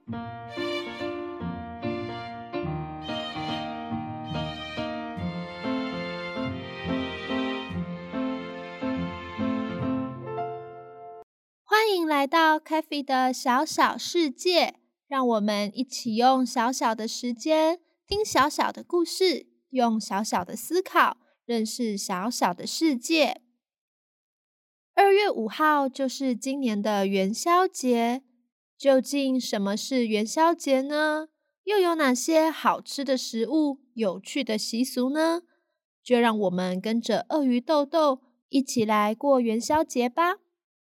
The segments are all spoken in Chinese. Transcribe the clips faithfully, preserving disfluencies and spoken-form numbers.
欢迎来到 Kathy 的小小世界，让我们一起用小小的时间听小小的故事，用小小的思考认识小小的世界。二月五号就是今年的元宵节，究竟什么是元宵节呢？又有哪些好吃的食物、有趣的习俗呢？就让我们跟着鳄鱼豆豆一起来过元宵节吧。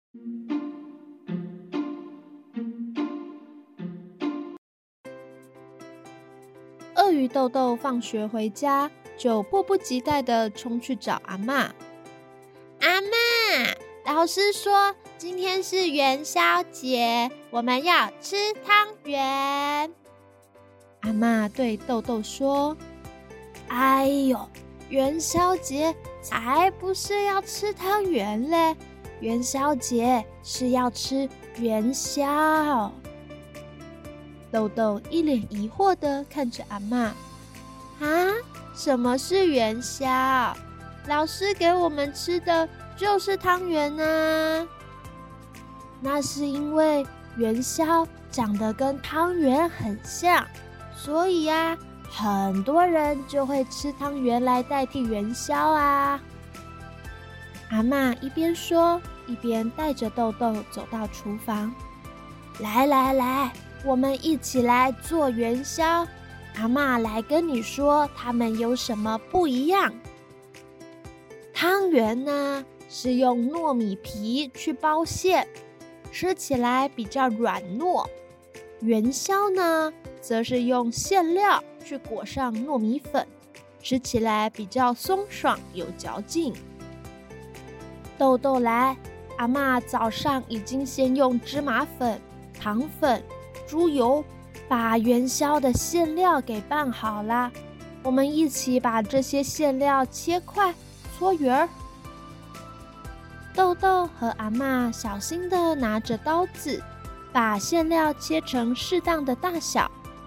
鳄鱼豆豆放学回家，就迫不及待地冲去找阿嬷。 阿嬷，老师说今天是元宵节，我们要吃汤圆。 阿嬷对豆豆说： 哎呦，元宵节才不是要吃汤圆嘞，元宵节是要吃元宵。 豆豆一脸疑惑地看着阿嬷。 啊，什么是元宵？老师给我们吃的就是汤圆啊。那是因为元宵长得跟汤圆很像，所以啊，很多人就会吃汤圆来代替元宵啊。 阿嬷一边说，一边带着豆豆走到厨房。 来来来，我们一起来做元宵。阿嬷来跟你说它们有什么不一样。汤圆呢，是用糯米皮去包馅，吃起来比较软糯。元宵呢，则是用馅料去裹上糯米粉，吃起来比较松爽有嚼劲。豆豆来，阿嬷早上已经先用芝麻粉、糖粉、猪油把元宵的馅料给拌好啦，我们一起把这些馅料切块搓圆儿。豆豆和阿嬷小心地拿着刀子，把馅料切成适当的大小，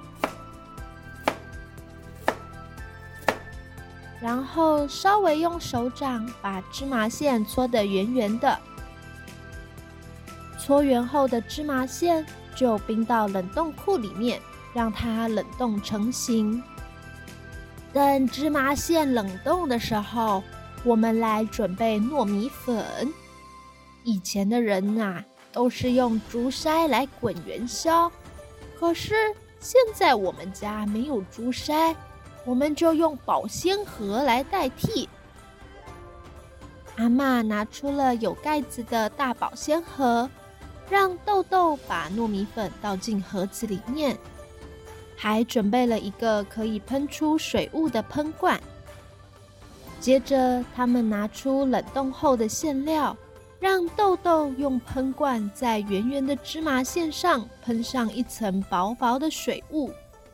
然后稍微用手掌把芝麻馅搓得圆圆的。搓圆后的芝麻馅就冰到冷冻库里面，让它冷冻成型。等芝麻馅冷冻的时候，我们来准备糯米粉。以前的人啊，都是用竹筛来滚元宵，可是现在我们家没有竹筛，我们就用保鲜盒来代替。阿嬷拿出了有盖子的大保鲜盒，让豆豆把糯米粉倒进盒子里面，还准备了一个可以喷出水雾的喷罐。接着他们拿出冷冻后的馅料，让豆豆用喷罐在圆圆的芝麻馅上喷上一层薄薄的水雾。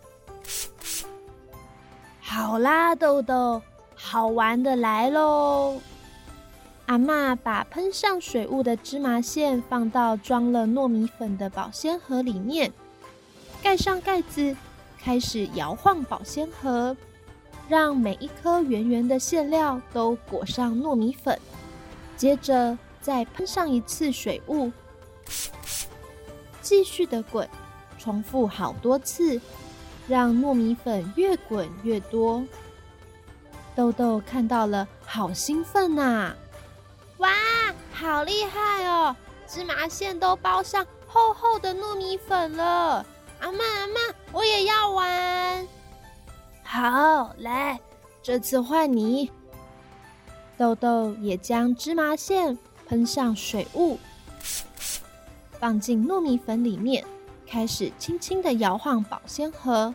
好啦，豆豆，好玩的来咯。阿嬷把喷上水雾的芝麻馅放到装了糯米粉的保鲜盒里面，盖上盖子，开始摇晃保鲜盒，让每一颗圆圆的馅料都裹上糯米粉，接着再喷上一次水雾，继续的滚，重复好多次，让糯米粉越滚越多。豆豆看到了，好兴奋啊！哇，好厉害哦！芝麻馅都包上厚厚的糯米粉了。阿嬷阿嬷，我也要玩。好，来，这次换你。豆豆也将芝麻馅喷上水雾，放进糯米粉里面，开始轻轻地摇晃保鲜盒。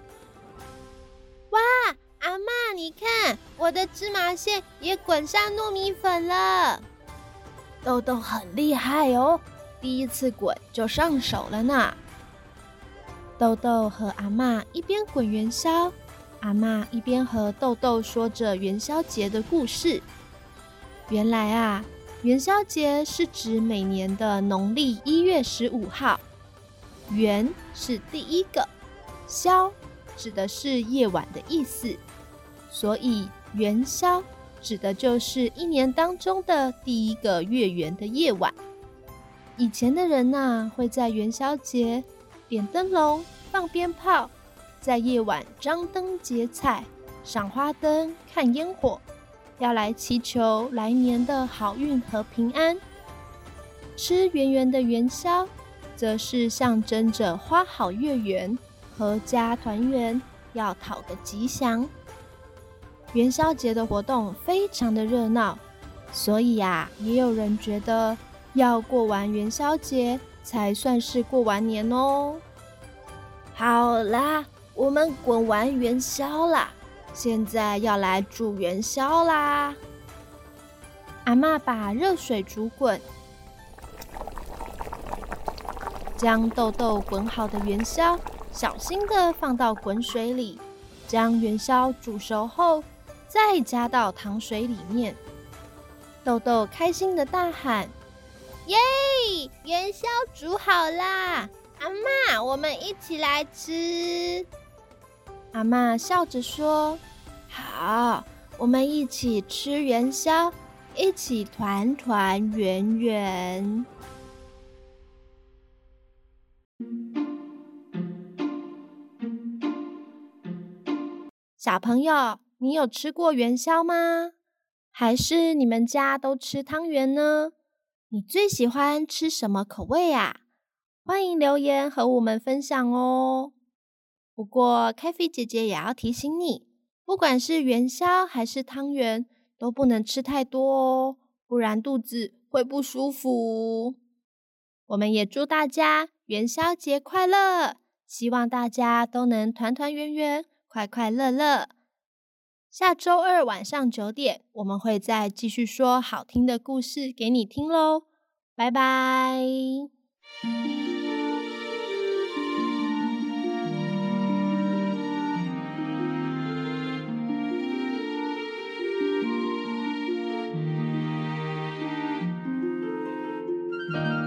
哇，阿嬷，你看，我的芝麻馅也滚上糯米粉了。豆豆很厉害哦，第一次滚就上手了呢。豆豆和阿嬷一边滚元宵，阿嬷一边和豆豆说着元宵节的故事。原来啊，元宵节是指每年的农历一月十五号， 元是第一个，宵指的是夜晚的意思，所以元宵指的就是一年当中的第一个月圆的夜晚。以前的人啊，会在元宵节点灯笼、放鞭炮，在夜晚张灯结彩、赏花灯、看烟火，要来祈求来年的好运和平安。吃圆圆的元宵，则是象征着花好月圆、阖家团圆，要讨个吉祥。元宵节的活动非常的热闹，所以啊，也有人觉得要过完元宵节才算是过完年哦。好啦，我们滚完元宵啦，现在要来煮元宵啦。阿嬷把热水煮滚，将豆豆滚好的元宵小心地放到滚水里，将元宵煮熟后，再加到糖水里面。豆豆开心地大喊：耶！元宵煮好啦！阿嬷，我们一起来吃。阿嬷笑着说：好，我们一起吃元宵，一起团团圆圆。小朋友，你有吃过元宵吗？还是你们家都吃汤圆呢？你最喜欢吃什么口味啊？欢迎留言和我们分享哦。不过 Cafe 姐姐也要提醒你，不管是元宵还是汤圆，都不能吃太多哦，不然肚子会不舒服。我们也祝大家元宵节快乐，希望大家都能团团圆圆，快快乐乐。下周二晚上九点，我们会再继续说好听的故事给你听咯。拜拜。Thank you.